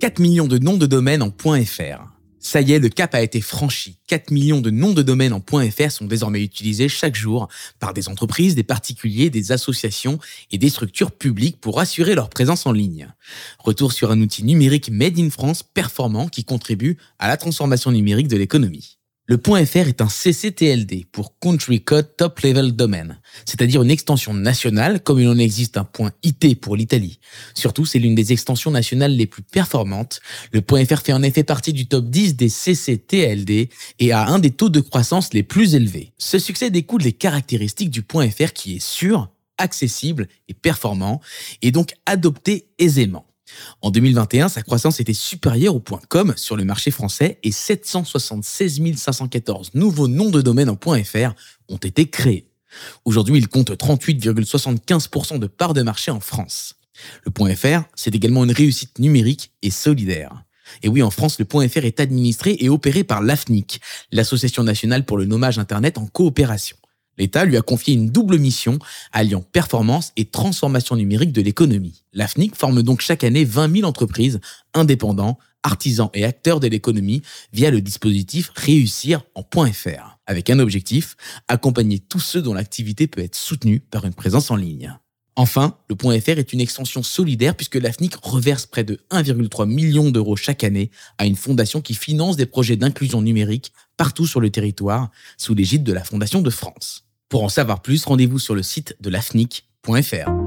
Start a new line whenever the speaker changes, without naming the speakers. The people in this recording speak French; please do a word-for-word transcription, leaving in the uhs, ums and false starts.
quatre millions de noms de domaine en .fr. Ça y est, le cap a été franchi. quatre millions de noms de domaine en .fr sont désormais utilisés chaque jour par des entreprises, des particuliers, des associations et des structures publiques pour assurer leur présence en ligne. Retour sur un outil numérique made in France performant qui contribue à la transformation numérique de l'économie. Le .fr est un C C T L D pour Country Code Top Level Domain, c'est-à-dire une extension nationale comme il en existe un .it pour l'Italie. Surtout, c'est l'une des extensions nationales les plus performantes. Le .fr fait en effet partie du top dix des C C T L D et a un des taux de croissance les plus élevés. Ce succès découle des caractéristiques du .fr qui est sûr, accessible et performant et donc adopté aisément. En deux mille vingt et un, sa croissance était supérieure au .com sur le marché français et sept cent soixante-seize mille cinq cent quatorze nouveaux noms de domaine en .fr ont été créés. Aujourd'hui, il compte trente-huit virgule soixante-quinze pour cent de part de marché en France. Le .fr, c'est également une réussite numérique et solidaire. Et oui, en France, le .fr est administré et opéré par l'A F N I C, l'Association nationale pour le nommage Internet en coopération. L'État lui a confié une double mission alliant performance et transformation numérique de l'économie. L'A F N I C forme donc chaque année vingt mille entreprises, indépendants, artisans et acteurs de l'économie via le dispositif Réussir en .fr, avec un objectif, accompagner tous ceux dont l'activité peut être soutenue par une présence en ligne. Enfin, le .fr est une extension solidaire puisque l'A F N I C reverse près de un virgule trois million d'euros chaque année à une fondation qui finance des projets d'inclusion numérique partout sur le territoire sous l'égide de la Fondation de France. Pour en savoir plus, rendez-vous sur le site de l'A F N I C point F R.